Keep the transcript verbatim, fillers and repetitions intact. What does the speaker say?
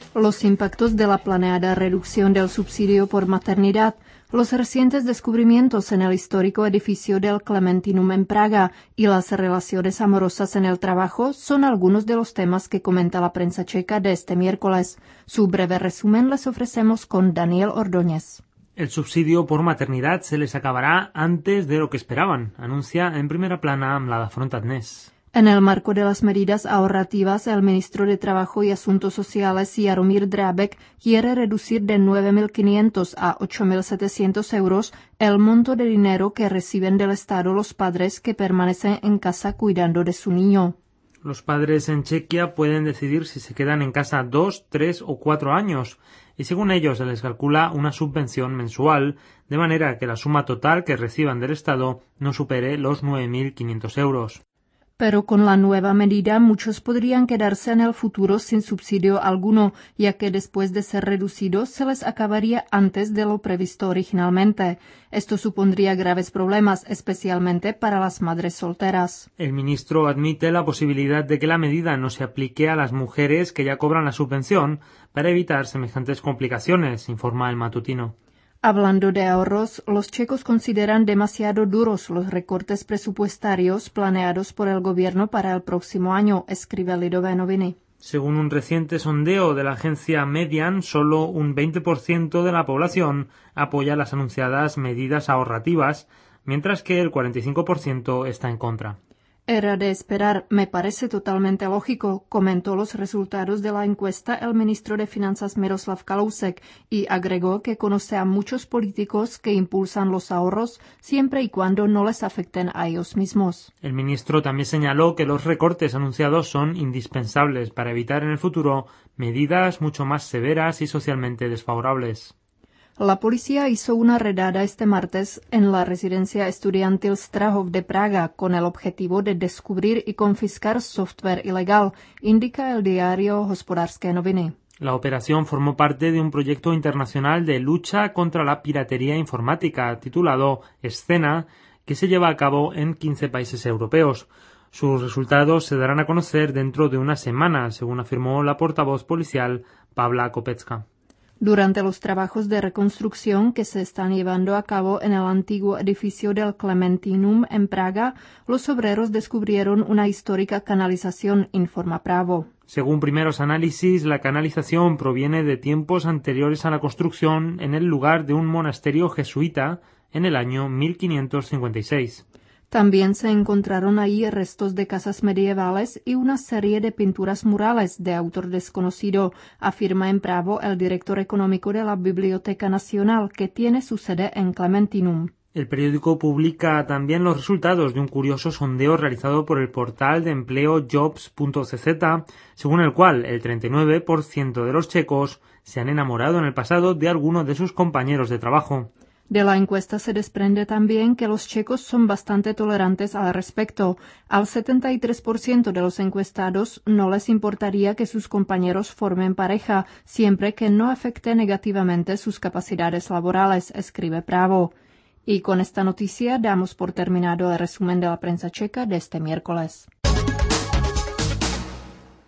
Los impactos de la planeada reducción del subsidio por maternidad, los recientes descubrimientos en el histórico edificio del Clementinum en Praga y las relaciones amorosas en el trabajo son algunos de los temas que comenta la prensa checa de este miércoles. Su breve resumen les ofrecemos con Daniel Ordóñez. El subsidio por maternidad se les acabará antes de lo que esperaban, anuncia en primera plana Mlada Frontadnes. En el marco de las medidas ahorrativas, el ministro de Trabajo y Asuntos Sociales, Jaromír Drábek, quiere reducir de nueve mil quinientos a ocho mil setecientos euros el monto de dinero que reciben del Estado los padres que permanecen en casa cuidando de su niño. Los padres en Chequia pueden decidir si se quedan en casa dos, tres o cuatro años, y según ellos se les calcula una subvención mensual, de manera que la suma total que reciban del Estado no supere los nueve mil quinientos euros. Pero con la nueva medida muchos podrían quedarse en el futuro sin subsidio alguno, ya que después de ser reducidos se les acabaría antes de lo previsto originalmente. Esto supondría graves problemas, especialmente para las madres solteras. El ministro admite la posibilidad de que la medida no se aplique a las mujeres que ya cobran la subvención para evitar semejantes complicaciones, informa el matutino. Hablando de ahorros, los checos consideran demasiado duros los recortes presupuestarios planeados por el gobierno para el próximo año, escribe Lidové noviny. Según un reciente sondeo de la agencia Median, solo un veinte por ciento de la población apoya las anunciadas medidas ahorrativas, mientras que el cuarenta y cinco por ciento está en contra. Era de esperar, me parece totalmente lógico, comentó los resultados de la encuesta el ministro de Finanzas Miroslav Kalousek y agregó que conoce a muchos políticos que impulsan los ahorros siempre y cuando no les afecten a ellos mismos. El ministro también señaló que los recortes anunciados son indispensables para evitar en el futuro medidas mucho más severas y socialmente desfavorables. La policía hizo una redada este martes en la residencia estudiantil Strahov de Praga con el objetivo de descubrir y confiscar software ilegal, indica el diario Hospodářské noviny. La operación formó parte de un proyecto internacional de lucha contra la piratería informática titulado Escena, que se lleva a cabo en quince países europeos. Sus resultados se darán a conocer dentro de una semana, según afirmó la portavoz policial Pavla Kopecka. Durante los trabajos de reconstrucción que se están llevando a cabo en el antiguo edificio del Clementinum en Praga, los obreros descubrieron una histórica canalización, informa Pravo. Según primeros análisis, la canalización proviene de tiempos anteriores a la construcción en el lugar de un monasterio jesuita en el año mil quinientos cincuenta y seis. También se encontraron ahí restos de casas medievales y una serie de pinturas murales de autor desconocido, afirma en Pravo el director económico de la Biblioteca Nacional, que tiene su sede en Clementinum. El periódico publica también los resultados de un curioso sondeo realizado por el portal de empleo jobs punto c z, según el cual el treinta y nueve por ciento de los checos se han enamorado en el pasado de alguno de sus compañeros de trabajo. De la encuesta se desprende también que los checos son bastante tolerantes al respecto. Al setenta y tres por ciento de los encuestados no les importaría que sus compañeros formen pareja, siempre que no afecte negativamente sus capacidades laborales, escribe Pravo. Y con esta noticia damos por terminado el resumen de la prensa checa de este miércoles.